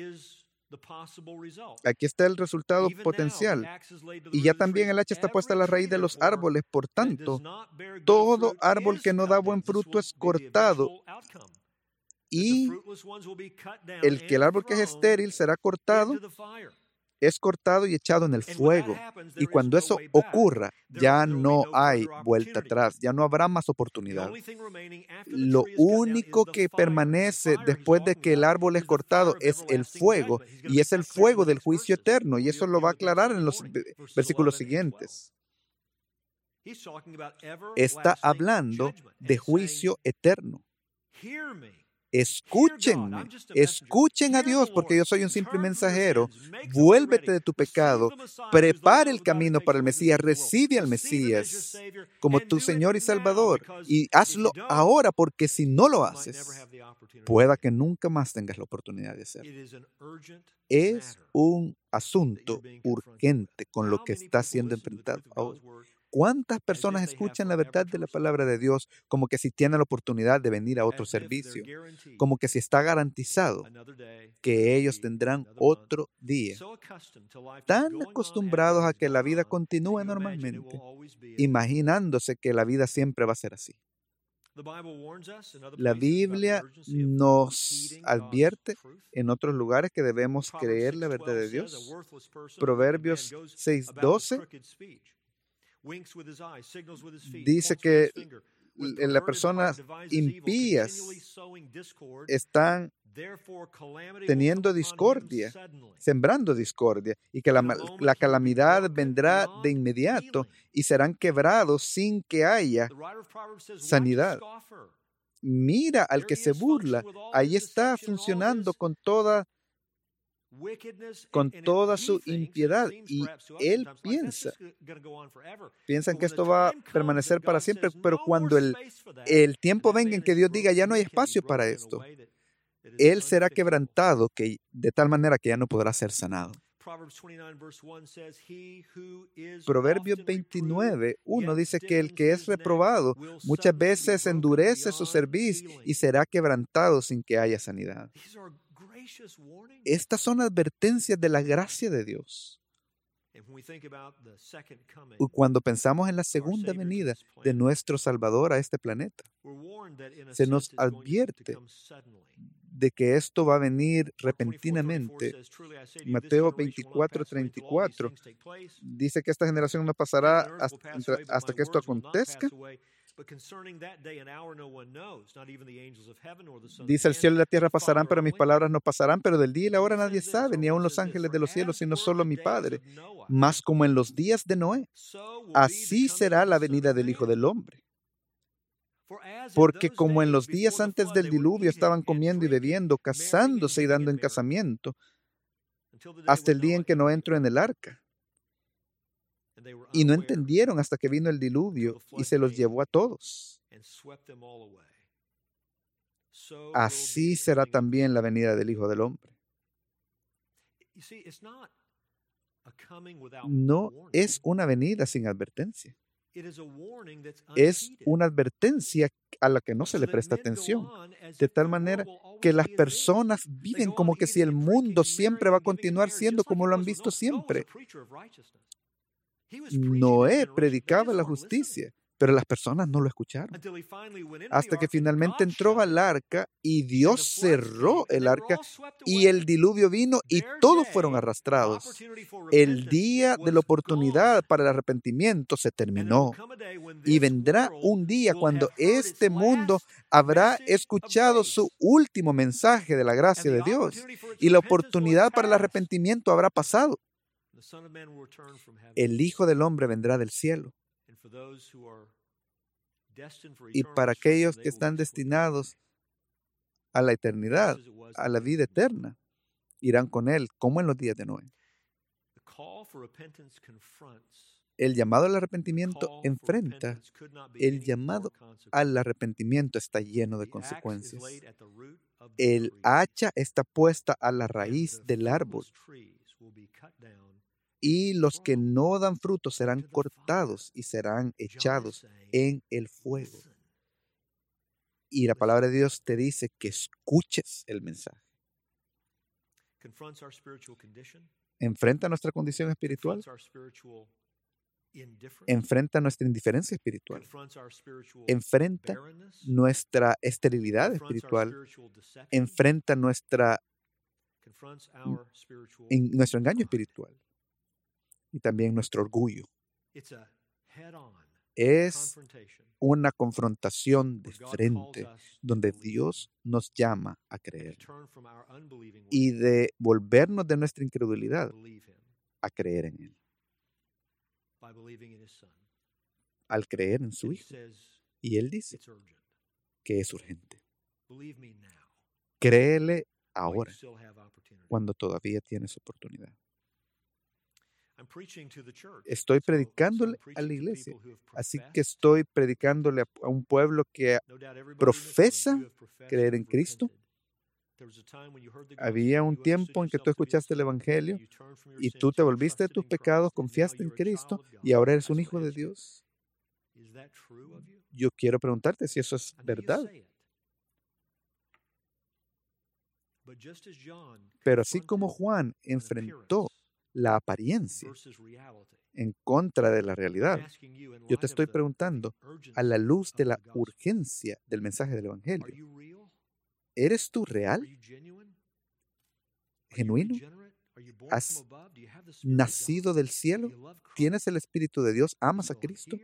aquí está el resultado potencial. Y ya también el hacha está puesta a la raíz de los árboles. Por tanto, todo árbol que no da buen fruto es cortado. Y el árbol que es estéril será cortado, es cortado y echado en el fuego. Y cuando eso ocurra, ya no hay vuelta atrás, ya no habrá más oportunidad. Lo único que permanece después de que el árbol es cortado es el fuego, y es el fuego del juicio eterno, y eso lo va a aclarar en los versículos siguientes. Está hablando de juicio eterno. Escúchenme, escuchen a Dios, porque yo soy un simple mensajero. Vuélvete de tu pecado, prepara el camino para el Mesías, recibe al Mesías como tu Señor y Salvador, y hazlo ahora, porque si no lo haces, pueda que nunca más tengas la oportunidad de hacerlo. Es un asunto urgente con lo que está siendo enfrentado ahora. ¿Cuántas personas escuchan la verdad de la palabra de Dios como que si tienen la oportunidad de venir a otro servicio? Como que si está garantizado que ellos tendrán otro día. Tan acostumbrados a que la vida continúe normalmente, imaginándose que la vida siempre va a ser así. La Biblia nos advierte en otros lugares que debemos creer la verdad de Dios. Proverbios 6:12 dice que las personas impías están teniendo discordia, sembrando discordia, y que la calamidad vendrá de inmediato y serán quebrados sin que haya sanidad. Mira al que se burla, ahí está funcionando con toda su impiedad, y él piensan que esto va a permanecer para siempre, pero cuando el tiempo venga en que Dios diga ya no hay espacio para esto, él será quebrantado de tal manera que ya no podrá ser sanado. Proverbios 29:1 dice que el que es reprobado muchas veces endurece su cerviz y será quebrantado sin que haya sanidad. Estas son advertencias de la gracia de Dios. Y cuando pensamos en la segunda venida de nuestro Salvador a este planeta, se nos advierte de que esto va a venir repentinamente. Mateo 24:34 dice que esta generación no pasará hasta que esto acontezca. Dice: el cielo y la tierra pasarán, pero mis palabras no pasarán. Pero del día y la hora nadie sabe, ni aun los ángeles de los cielos, sino solo mi Padre. Mas como en los días de Noé, así será la venida del Hijo del Hombre. Porque como en los días antes del diluvio estaban comiendo y bebiendo, casándose y dando en casamiento, hasta el día en que no entró en el arca. Y no entendieron hasta que vino el diluvio y se los llevó a todos. Así será también la venida del Hijo del Hombre. No es una venida sin advertencia. Es una advertencia a la que no se le presta atención, de tal manera que las personas viven como que si el mundo siempre va a continuar siendo como lo han visto siempre. Noé predicaba la justicia, Pero las personas no lo escucharon. Hasta que finalmente entró al arca y Dios cerró el arca y el diluvio vino y todos fueron arrastrados. El día de la oportunidad para el arrepentimiento se terminó. Y vendrá un día cuando este mundo habrá escuchado su último mensaje de la gracia de Dios y la oportunidad para el arrepentimiento habrá pasado. El Hijo del Hombre vendrá del cielo. Y para aquellos que están destinados a la eternidad, a la vida eterna, irán con Él, como en los días de Noé. El llamado al arrepentimiento enfrenta. El llamado al arrepentimiento está lleno de consecuencias. El hacha está puesta a la raíz del árbol. Y los que no dan fruto serán cortados y serán echados en el fuego. Y la palabra de Dios te dice que escuches el mensaje. Enfrenta nuestra condición espiritual. Enfrenta nuestra indiferencia espiritual. Enfrenta nuestra esterilidad espiritual. Enfrenta nuestro engaño espiritual. Y también nuestro orgullo. Es una confrontación de frente donde Dios nos llama a creer y de volvernos de nuestra incredulidad a creer en Él. Al creer en su Hijo. Y Él dice que es urgente. Créele ahora, cuando todavía tienes oportunidad. Estoy predicándole a la iglesia, así que estoy predicándole a un pueblo que profesa creer en Cristo. Había un tiempo en que tú escuchaste el Evangelio y tú te volviste de tus pecados, confiaste en Cristo y ahora eres un hijo de Dios. Yo quiero preguntarte si eso es verdad. Pero así como Juan enfrentó la apariencia en contra de la realidad, yo te estoy preguntando, a la luz de la urgencia del mensaje del Evangelio, ¿eres tú real? ¿Genuino? ¿Has nacido del cielo? ¿Tienes el Espíritu de Dios? ¿Amas a Cristo?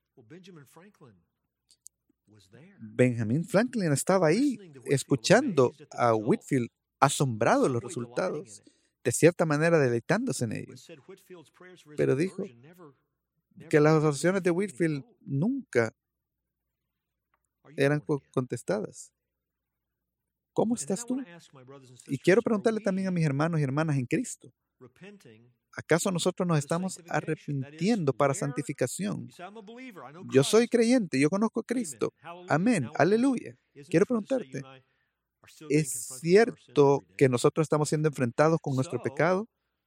Benjamin Franklin estaba ahí escuchando a Whitefield, asombrado de los resultados, de cierta manera deleitándose en ellos. Pero dijo que las oraciones de Whitefield nunca eran contestadas. ¿Cómo estás tú? Y quiero preguntarle también a mis hermanos y hermanas en Cristo. ¿Acaso nosotros nos estamos arrepintiendo para santificación? Yo soy creyente, yo conozco a Cristo. Amén, aleluya. Quiero preguntarte, ¿es cierto que nosotros estamos siendo enfrentados con nuestro pecado?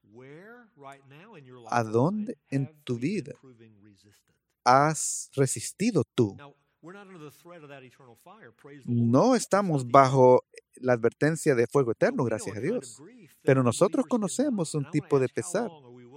¿A dónde en tu vida has resistido tú? No estamos bajo la advertencia de fuego eterno, gracias a Dios. Pero nosotros conocemos un tipo de pesar.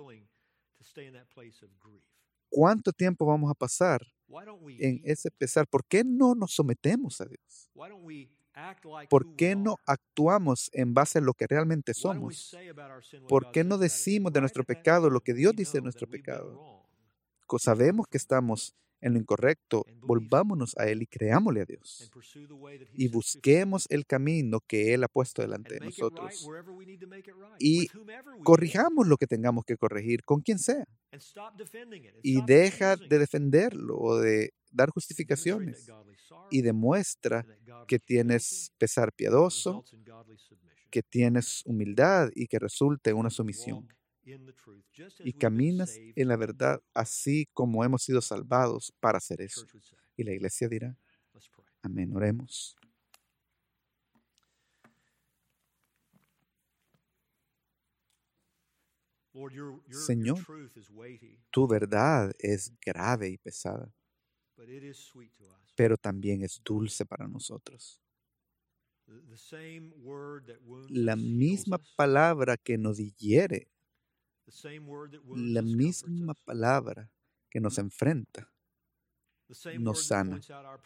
¿Cuánto tiempo vamos a pasar en ese pesar? ¿Por qué no nos sometemos a Dios? ¿Por qué no actuamos en base a lo que realmente somos? ¿Por qué no decimos de nuestro pecado lo que Dios dice de nuestro pecado? Sabemos que estamos en lo incorrecto, volvámonos a Él y creámosle a Dios. Y busquemos el camino que Él ha puesto delante de nosotros. Y corrijamos lo que tengamos que corregir con quien sea. Y deja de defenderlo o de dar justificaciones. Y demuestra que tienes pesar piadoso, que tienes humildad y que resulte en una sumisión. Y caminas en la verdad así como hemos sido salvados para hacer eso. Y la iglesia dirá, amén, oremos. Señor, tu verdad es grave y pesada, pero también es dulce para nosotros. La misma palabra que nos hiere, la misma palabra que nos enfrenta, nos sana.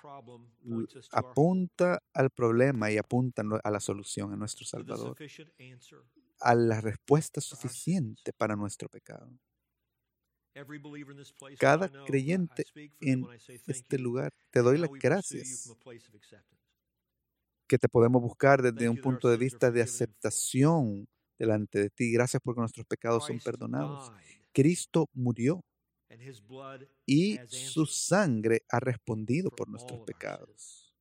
Apunta al problema y apunta a la solución, a nuestro Salvador, a la respuesta suficiente para nuestro pecado. Cada creyente en este lugar, te doy las gracias que te podemos buscar desde un punto de vista de aceptación delante de ti. Gracias porque nuestros pecados son perdonados. Cristo murió y su sangre ha respondido por nuestros pecados.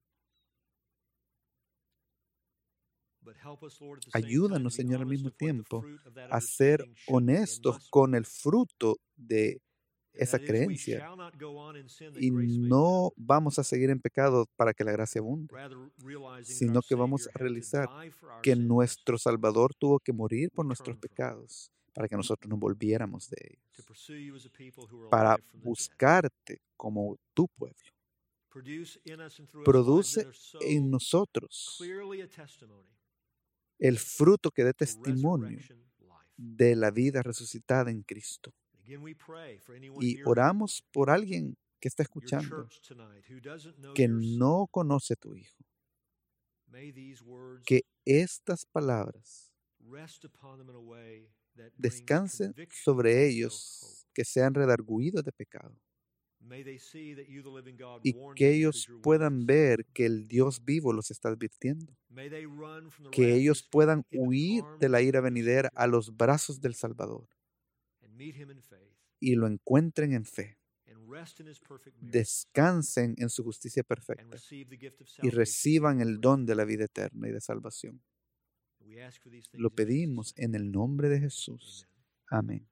Ayúdanos, Señor, al mismo tiempo a ser honestos con el fruto de esa creencia y no vamos a seguir en pecado para que la gracia abunde, sino que vamos a realizar que nuestro Salvador tuvo que morir por nuestros pecados para que nosotros nos volviéramos de ellos, para buscarte como tu pueblo. Produce en nosotros el fruto que dé testimonio de la vida resucitada en Cristo. Y oramos por alguien que está escuchando, que no conoce a tu Hijo. Que estas palabras descansen sobre ellos, que sean redargüidos de pecado. Y que ellos puedan ver que el Dios vivo los está advirtiendo. Que ellos puedan huir de la ira venidera a los brazos del Salvador y lo encuentren en fe. Descansen en su justicia perfecta y reciban el don de la vida eterna y de salvación. Lo pedimos en el nombre de Jesús. Amén.